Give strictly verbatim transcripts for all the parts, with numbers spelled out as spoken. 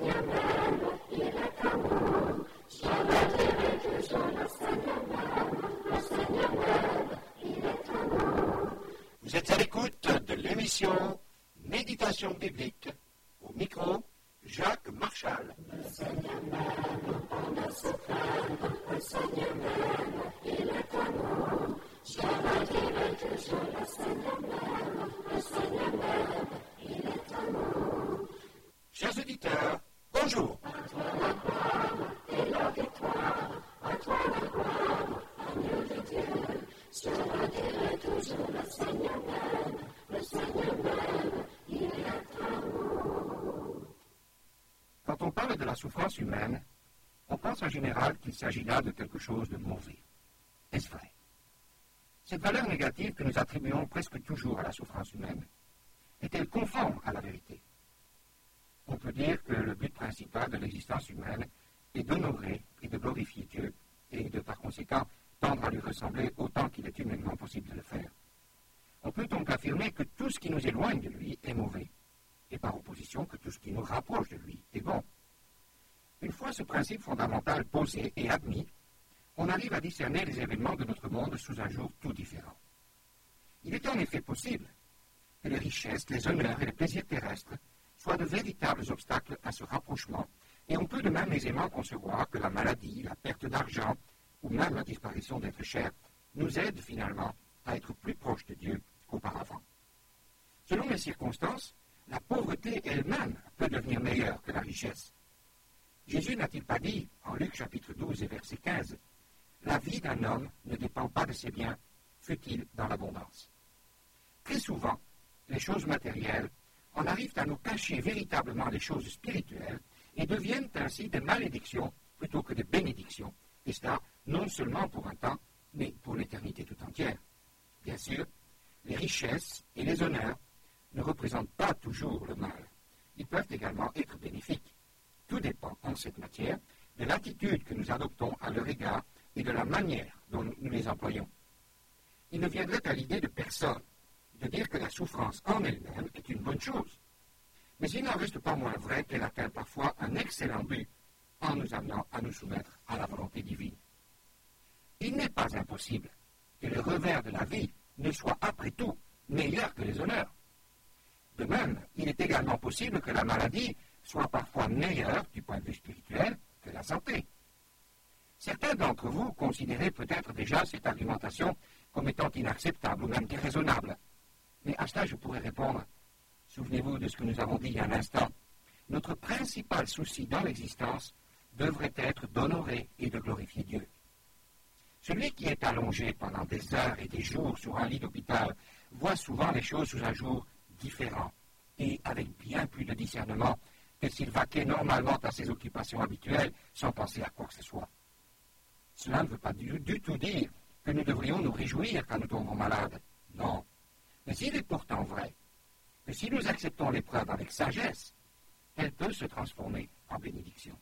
Vous êtes à l'écoute de l'émission Méditation biblique. Au micro, Jacques Marchal. Le Seigneur même, on ne se plaindre. Le Seigneur même, il est amour. Je le dirai toujours, le Seigneur même. Le Seigneur même, il est amour. Chers auditeurs, bonjour. À toi la gloire et la victoire. À toi la gloire, agneau de Dieu. Je le dirai toujours, le Seigneur même. Le Seigneur même, il est amour. Quand on parle de la souffrance humaine, on pense en général qu'il s'agit là de quelque chose de mauvais. Est-ce vrai? Cette valeur négative que nous attribuons presque toujours à la souffrance humaine est-elle conforme à la vérité? On peut dire que le but principal de l'existence humaine est d'honorer et de glorifier Dieu et de par conséquent tendre à lui ressembler autant qu'il est humainement possible de le faire. On peut donc affirmer que tout ce qui nous éloigne de lui est mauvais, et par opposition que tout ce qui nous rapproche de lui est bon. Une fois ce principe fondamental posé et admis, on arrive à discerner les événements de notre monde sous un jour tout différent. Il est en effet possible que les richesses, les honneurs et les plaisirs terrestres soient de véritables obstacles à ce rapprochement, et on peut de même aisément concevoir que la maladie, la perte d'argent ou même la disparition d'êtres chers nous aident finalement à être plus proches de Dieu qu'auparavant. Selon les circonstances, la pauvreté elle-même peut devenir meilleure que la richesse. Jésus n'a-t-il pas dit, en Luc chapitre douze et verset quinze, « La vie d'un homme ne dépend pas de ses biens, fût-il dans l'abondance. » Très souvent, les choses matérielles en arrivent à nous cacher véritablement les choses spirituelles et deviennent ainsi des malédictions plutôt que des bénédictions, et cela non seulement pour un temps, mais pour l'éternité tout entière. Bien sûr, les richesses et les honneurs ne représentent pas toujours le mal. Ils peuvent également être bénéfiques. Tout dépend, en cette matière, de l'attitude que nous adoptons à leur égard et de la manière dont nous les employons. Il ne viendrait à l'idée de personne de dire que la souffrance en elle-même est une bonne chose. Mais il n'en reste pas moins vrai qu'elle atteint parfois un excellent but en nous amenant à nous soumettre à la volonté divine. Il n'est pas impossible que le revers de la vie ne soit après tout meilleur que les honneurs. De même, il est également possible que la maladie soit parfois meilleure du point de vue spirituel que la santé. Certains d'entre vous considérez peut-être déjà cette argumentation comme étant inacceptable ou même déraisonnable. Mais à cela, je pourrais répondre, souvenez-vous de ce que nous avons dit il y a un instant, notre principal souci dans l'existence devrait être d'honorer et de glorifier Dieu. Celui qui est allongé pendant des heures et des jours sur un lit d'hôpital voit souvent les choses sous un jour différent et avec bien plus de discernement que s'il vaquait normalement à ses occupations habituelles sans penser à quoi que ce soit. Cela ne veut pas du, du tout dire que nous devrions nous réjouir quand nous tombons malades. Non. Mais il est pourtant vrai que si nous acceptons l'épreuve avec sagesse, elle peut se transformer en bénédiction.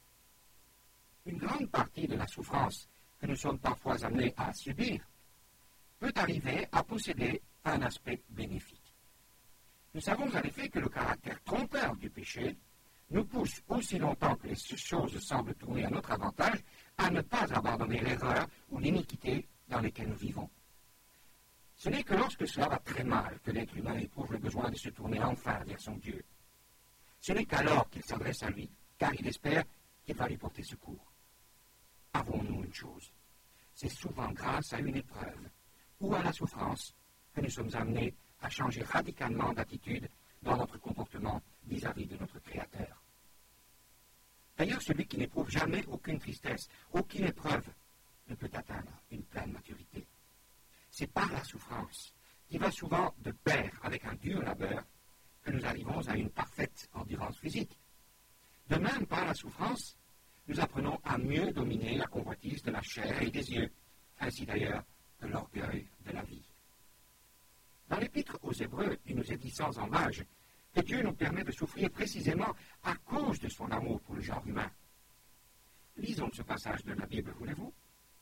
Une grande partie de la souffrance que nous sommes parfois amenés à subir peut arriver à posséder un aspect bénéfique. Nous savons en effet que le caractère trompeur du péché nous pousse aussi longtemps que les choses semblent tourner à notre avantage à ne pas abandonner l'erreur ou l'iniquité dans lesquelles nous vivons. Ce n'est que lorsque cela va très mal que l'être humain éprouve le besoin de se tourner enfin vers son Dieu. Ce n'est qu'alors qu'il s'adresse à lui, car il espère qu'il va lui porter secours. Avons-nous une chose, c'est souvent grâce à une épreuve ou à la souffrance que nous sommes amenés à changer radicalement d'attitude dans notre comportement vis-à-vis de notre Créateur. D'ailleurs, celui qui n'éprouve jamais aucune tristesse, aucune épreuve, ne peut atteindre une pleine maturité. C'est par la souffrance, qui va souvent de pair avec un dur labeur, que nous arrivons à une parfaite endurance physique. De même, par la souffrance, nous apprenons à mieux dominer la convoitise de la chair et des yeux, ainsi d'ailleurs que l'orgueil de la vie. Dans l'Épître aux Hébreux, il nous est dit sans embâge que Dieu nous permet de souffrir précisément à cause de son amour pour le genre humain. Lisons ce passage de la Bible, voulez-vous?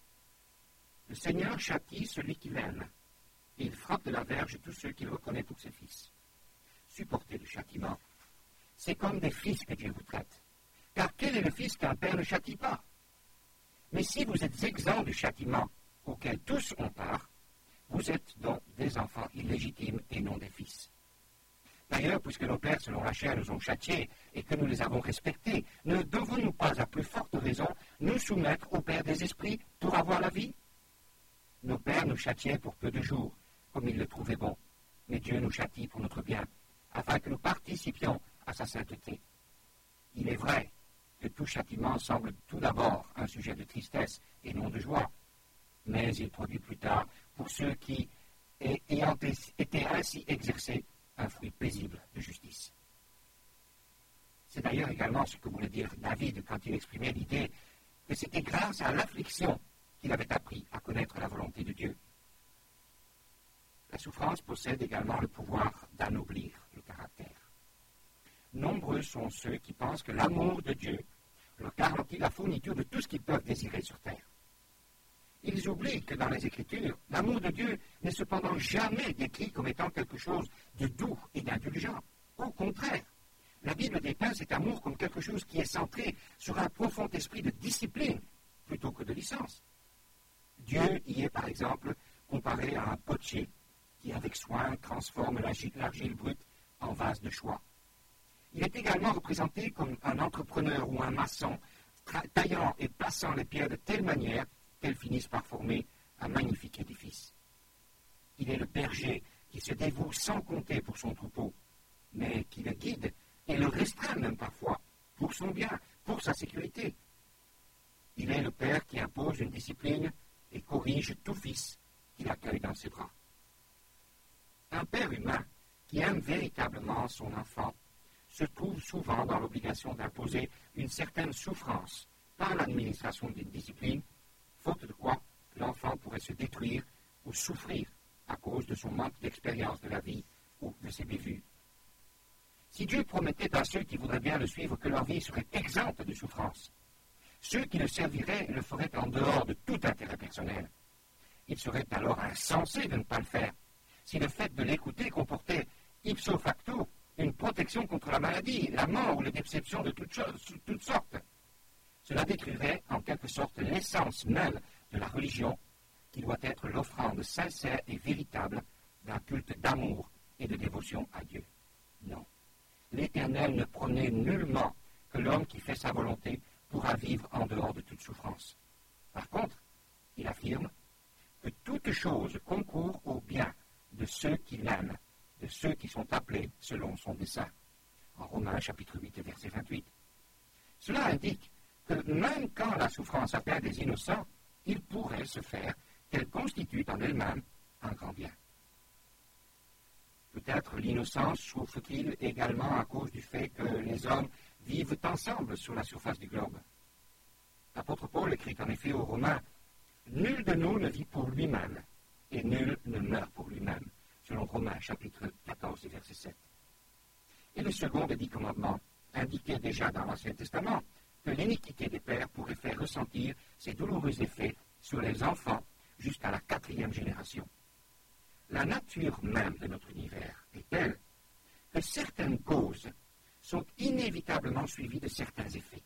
Le Seigneur châtie celui qui l'aime, et il frappe de la verge tous ceux qu'il reconnaît pour ses fils. Supportez le châtiment. C'est comme des fils que Dieu vous traite. Car quel est le fils qu'un père ne châtie pas? Mais si vous êtes exempts du châtiment auquel tous ont part, vous êtes donc des enfants illégitimes et non des fils. D'ailleurs, puisque nos pères, selon la chair, nous ont châtiés et que nous les avons respectés, ne devons-nous pas, à plus forte raison, nous soumettre au Père des esprits pour avoir la vie? Nos pères nous châtiaient pour peu de jours, comme ils le trouvaient bon, mais Dieu nous châtie pour notre bien, afin que nous participions à sa sainteté. Il est vrai que tout châtiment semble tout d'abord un sujet de tristesse et non de joie, mais il produit plus tard, pour ceux qui, ayant été ainsi exercés, un fruit paisible de justice. C'est d'ailleurs également ce que voulait dire David quand il exprimait l'idée que c'était grâce à l'affliction qu'il avait appris à connaître la volonté de Dieu. La souffrance possède également le pouvoir d'anoblir le caractère. Nombreux sont ceux qui pensent que l'amour de Dieu leur garantit la fourniture de tout ce qu'ils peuvent désirer sur terre. Ils oublient que dans les Écritures, l'amour de Dieu n'est cependant jamais décrit comme étant quelque chose de doux et d'indulgent. Au contraire, la Bible dépeint cet amour comme quelque chose qui est centré sur un profond esprit de discipline plutôt que de licence. Dieu y est, par exemple, comparé à un potier qui, avec soin, transforme l'argile brute en vase de choix. Il est également représenté comme un entrepreneur ou un maçon, taillant et plaçant les pierres de telle manière qu'elles finissent par former un magnifique édifice. Il est le berger qui se dévoue sans compter pour son troupeau, mais qui le guide et le restreint même parfois pour son bien, pour sa sécurité. Il est le père qui impose une discipline et corrige tout fils qu'il accueille dans ses bras. Un père humain qui aime véritablement son enfant se trouve souvent dans l'obligation d'imposer une certaine souffrance par l'administration d'une discipline, faute de quoi l'enfant pourrait se détruire ou souffrir à cause de son manque d'expérience de la vie ou de ses bévues. Si Dieu promettait à ceux qui voudraient bien le suivre que leur vie serait exempte de souffrance, ceux qui le serviraient le feraient en dehors de tout intérêt personnel. Il serait alors insensé de ne pas le faire, si le fait de l'écouter comportait ipso facto une protection contre la maladie, la mort ou les déceptions de toutes, choses, toutes sortes. Cela détruirait en quelque sorte l'essence même de la religion, qui doit être l'offrande sincère et véritable d'un culte d'amour et de dévotion à Dieu. Non. L'Éternel ne promet nullement que l'homme qui fait sa volonté pourra vivre en dehors de toute souffrance. Par contre, il affirme que toute chose concourt au bien de ceux qui l'aiment, de ceux qui sont appelés selon son dessein. En Romains chapitre huit, verset vingt-huit. Cela indique que même quand la souffrance atteint des innocents, il pourrait se faire qu'elle constitue en elle-même un grand bien. Peut-être l'innocence souffre-t-il également à cause du fait que les hommes vivent ensemble sur la surface du globe. L'apôtre Paul écrit en effet aux Romains « Nul de nous ne vit pour lui-même, et nul ne meurt pour lui-même », selon Romains chapitre quatorze, verset sept. Et le second des dix commandements indiquait déjà dans l'Ancien Testament que l'iniquité des pères pourrait faire ressentir ses douloureux effets sur les enfants jusqu'à la quatrième génération. La nature même de notre univers est telle que certaines causes sont inévitablement suivies de certains effets.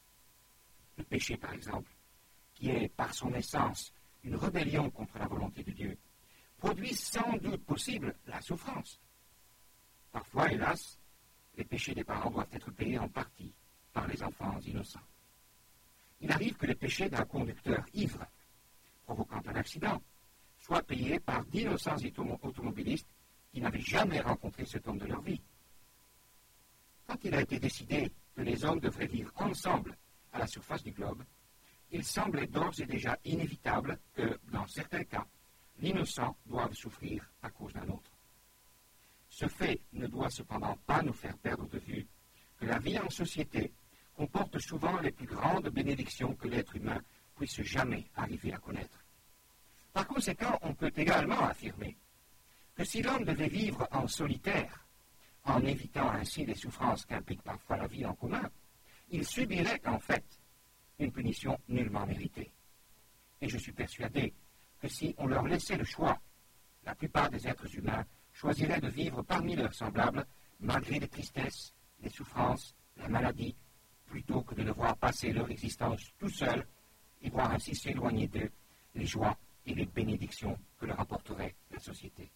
Le péché, par exemple, qui est par son essence une rébellion contre la volonté de Dieu, produit sans doute possible la souffrance. Parfois, hélas, les péchés des parents doivent être payés en partie par les enfants innocents. Il arrive que les péchés d'un conducteur ivre, provoquant un accident, soient payés par d'innocents automobilistes qui n'avaient jamais rencontré cet homme de leur vie. Quand il a été décidé que les hommes devraient vivre ensemble à la surface du globe, il semblait d'ores et déjà inévitable que, dans certains cas, l'innocent doive souffrir à cause d'un autre. Ce fait ne doit cependant pas nous faire perdre de vue que la vie en société comporte souvent les plus grandes bénédictions que l'être humain puisse jamais arriver à connaître. Par conséquent, on peut également affirmer que si l'homme devait vivre en solitaire, en évitant ainsi les souffrances qu'implique parfois la vie en commun, il subirait en fait une punition nullement méritée. Et je suis persuadé que si on leur laissait le choix, la plupart des êtres humains choisiraient de vivre parmi leurs semblables, malgré les tristesses, les souffrances, la maladie, plutôt que de devoir passer leur existence tout seuls et voir ainsi s'éloigner d'eux les joies et les bénédictions que leur apporterait la société.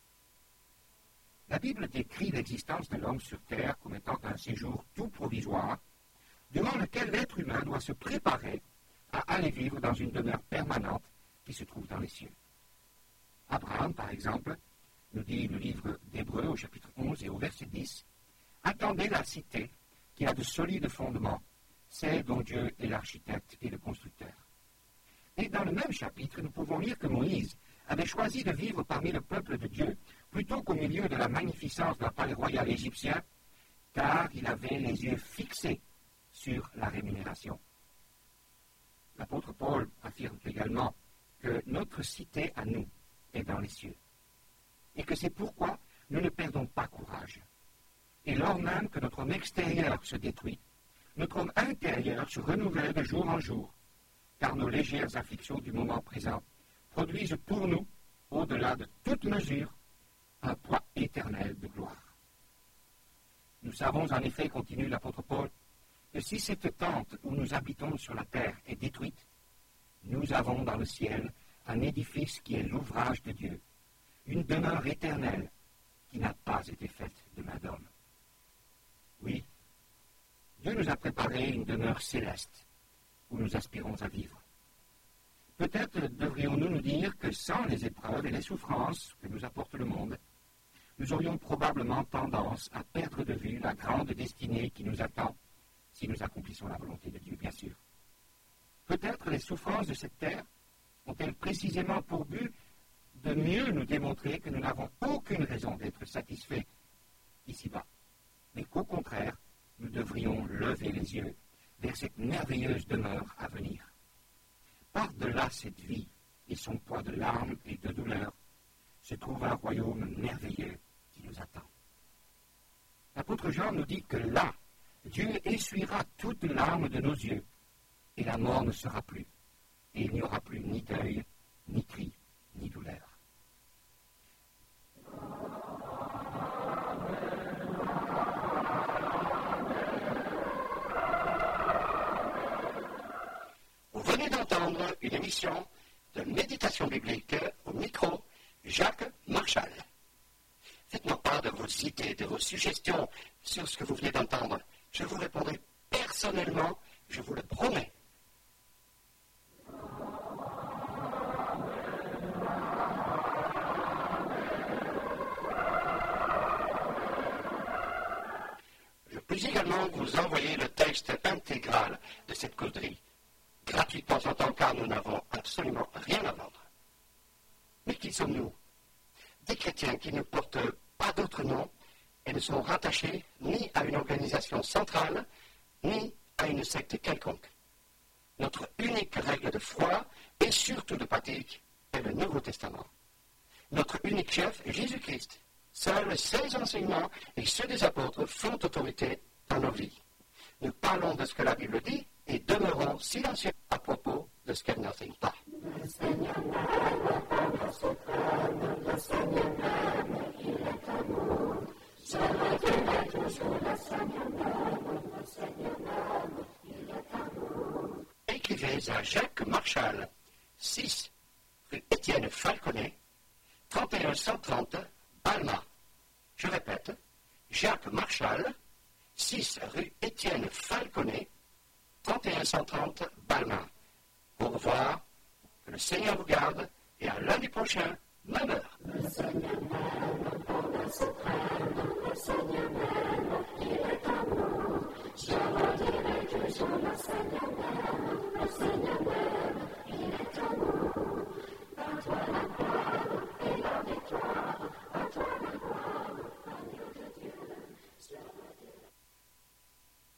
La Bible décrit l'existence de l'homme sur terre comme étant un séjour tout provisoire, durant lequel l'être humain doit se préparer à aller vivre dans une demeure permanente qui se trouve dans les cieux. Abraham, par exemple, nous dit le livre d'Hébreux au chapitre onze et au verset dix, « Attendez la cité qui a de solides fondements, celle dont Dieu est l'architecte et le constructeur. » Et dans le même chapitre, nous pouvons lire que Moïse avait choisi de vivre parmi le peuple de Dieu plutôt qu'au milieu de la magnificence d'un palais royal égyptien, car il avait les yeux fixés sur la rémunération. L'apôtre Paul affirme également que notre cité à nous est dans les cieux, et que c'est pourquoi nous ne perdons pas courage. Et lors même que notre homme extérieur se détruit, notre homme intérieur se renouvelle de jour en jour, car nos légères afflictions du moment présent produisent pour nous, au-delà de toute mesure, un poids éternel de gloire. Nous savons en effet, continue l'apôtre Paul, que si cette tente où nous habitons sur la terre est détruite, nous avons dans le ciel un édifice qui est l'ouvrage de Dieu, une demeure éternelle qui n'a pas été faite de main d'homme. Oui, Dieu nous a préparé une demeure céleste où nous aspirons à vivre. Peut-être devrions-nous nous dire que sans les épreuves et les souffrances que nous apporte le monde, nous aurions probablement tendance à perdre de vue la grande destinée qui nous attend si nous accomplissons la volonté de Dieu, bien sûr. Peut-être les souffrances de cette terre ont-elles précisément pour but de mieux nous démontrer que nous n'avons aucune raison d'être satisfaits ici-bas, mais qu'au contraire, nous devrions lever les yeux vers cette merveilleuse demeure à venir. Par-delà cette vie et son poids de larmes et de douleurs, se trouve un royaume merveilleux qui nous attend. L'apôtre Jean nous dit que là, Dieu essuiera toutes larmes de nos yeux, et la mort ne sera plus, et il n'y aura plus ni deuil, ni cri, ni douleur. Vous venez d'entendre une émission de méditation biblique au micro Jacques Marchal. Faites-moi part de vos idées, de vos suggestions sur ce que vous venez d'entendre. Je vous répondrai personnellement, je vous le promets. Je peux également vous envoyer le texte intégral de cette causerie, gratuitement en tant car nous n'avons absolument rien à vendre. Mais qui sommes-nous? Des chrétiens qui ne portent pas d'autre nom et ne sont rattachés ni à une organisation centrale, ni à une secte quelconque. Notre unique règle de foi et surtout de pratique est le Nouveau Testament. Notre unique chef est Jésus-Christ. Seuls ses enseignements et ceux des apôtres font autorité dans nos vies. Nous parlons de ce que la Bible dit et demeurons silencieux à propos de ce qu'elle n'enseigne pas. Le Seigneur m'aime, le suprême, le Seigneur m'aime, il est amour. Je redirai toujours le Seigneur m'aime, le Seigneur m'aime, il est amour. Écrivez à Jacques Marchal, six rue Étienne Falconet, trente et un cent trente, Balma. Je répète, Jacques Marchal, six rue Étienne Falconet, trente et un cent trente, Balma. Au revoir, que le Seigneur vous garde, et à lundi prochain, même heure. Le Seigneur m'aime, le suprême, le Seigneur